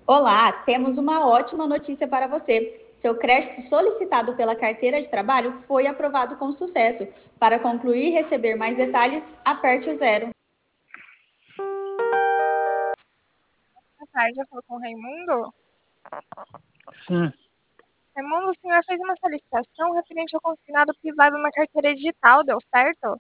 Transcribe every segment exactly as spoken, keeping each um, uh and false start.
Olá, temos uma ótima notícia para você. Seu crédito solicitado pela carteira de trabalho foi aprovado com sucesso. Para concluir e receber mais detalhes, aperte o zero. Boa tarde, eu falo com o Raimundo. Sim. Raimundo, o senhor fez uma solicitação referente ao consignado privado na carteira digital, deu certo?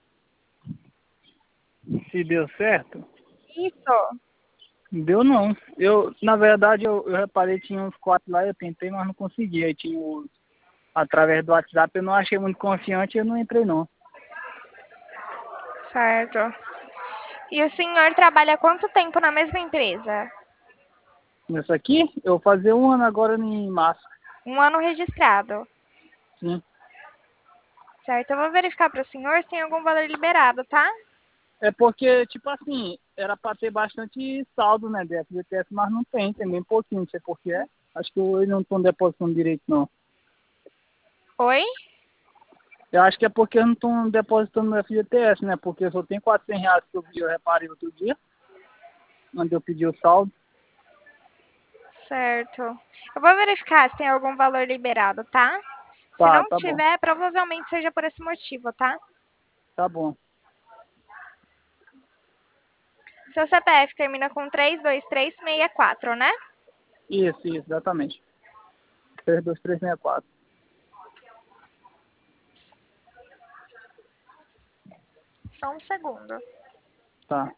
Se deu certo? Isso. Deu não. Eu, na verdade, eu, eu reparei que tinha uns quatro lá, eu tentei, mas não consegui. Aí tinha os, através do WhatsApp, eu não achei muito confiante e eu não entrei não. Certo. E o senhor trabalha há quanto tempo na mesma empresa? Nessa aqui, eu vou fazer um ano agora em março. Um ano registrado. Sim. Certo, eu vou verificar para o senhor se tem algum valor liberado, tá? É porque, tipo assim, era pra ter bastante saldo, né, de F G T S, mas não tem, tem bem pouquinho, não sei por que é. Acho que eles não estão depositando direito, não. Oi? Eu acho que é porque eu não estou depositando no F G T S, né, porque eu só tenho quatrocentos reais que eu, vi, eu reparei outro dia, onde eu pedi o saldo. Certo. Eu vou verificar se tem algum valor liberado, tá? Se Tá, não tá bom, tiver, provavelmente seja por esse motivo, tá? tá bom. Seu C P F termina com três dois três seis quatro, né? Isso, isso, exatamente. três dois três seis quatro. Só um segundo. Tá.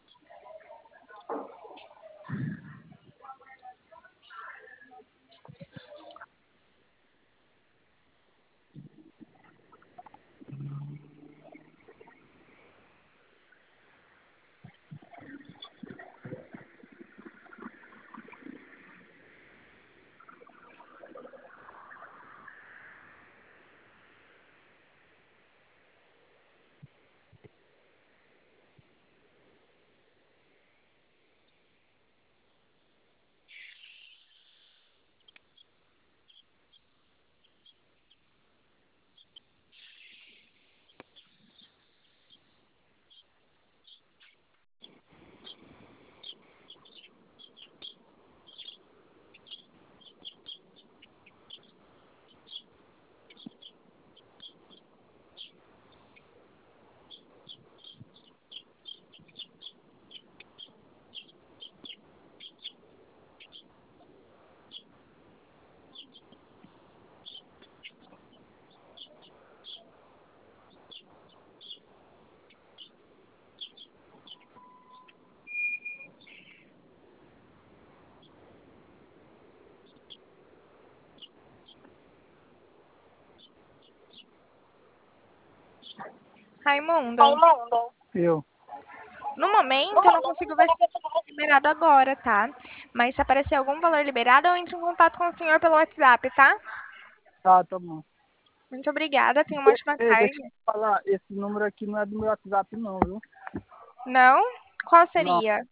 Raimundo, Eu. no momento eu não consigo ver se está liberado agora, tá? Mas se aparecer algum valor liberado, eu entro em contato com o senhor pelo WhatsApp, tá? Tá, tá bom. Muito obrigada, tenha uma Ei, ótima ei, deixa tarde. eu te falar, esse número aqui não é do meu WhatsApp não, viu? Não? Qual Não, seria?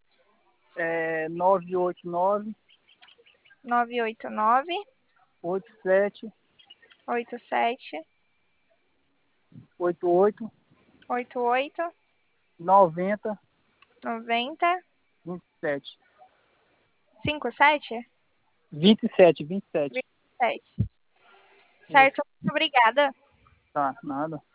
é nove oito nove, nove oito nove, oito sete, oito sete, oito oito, oito oito, noventa, noventa, vinte e sete. cinquenta e sete? vinte e sete, vinte e sete. vinte e sete. Isso, Certo, muito obrigada. tá, nada.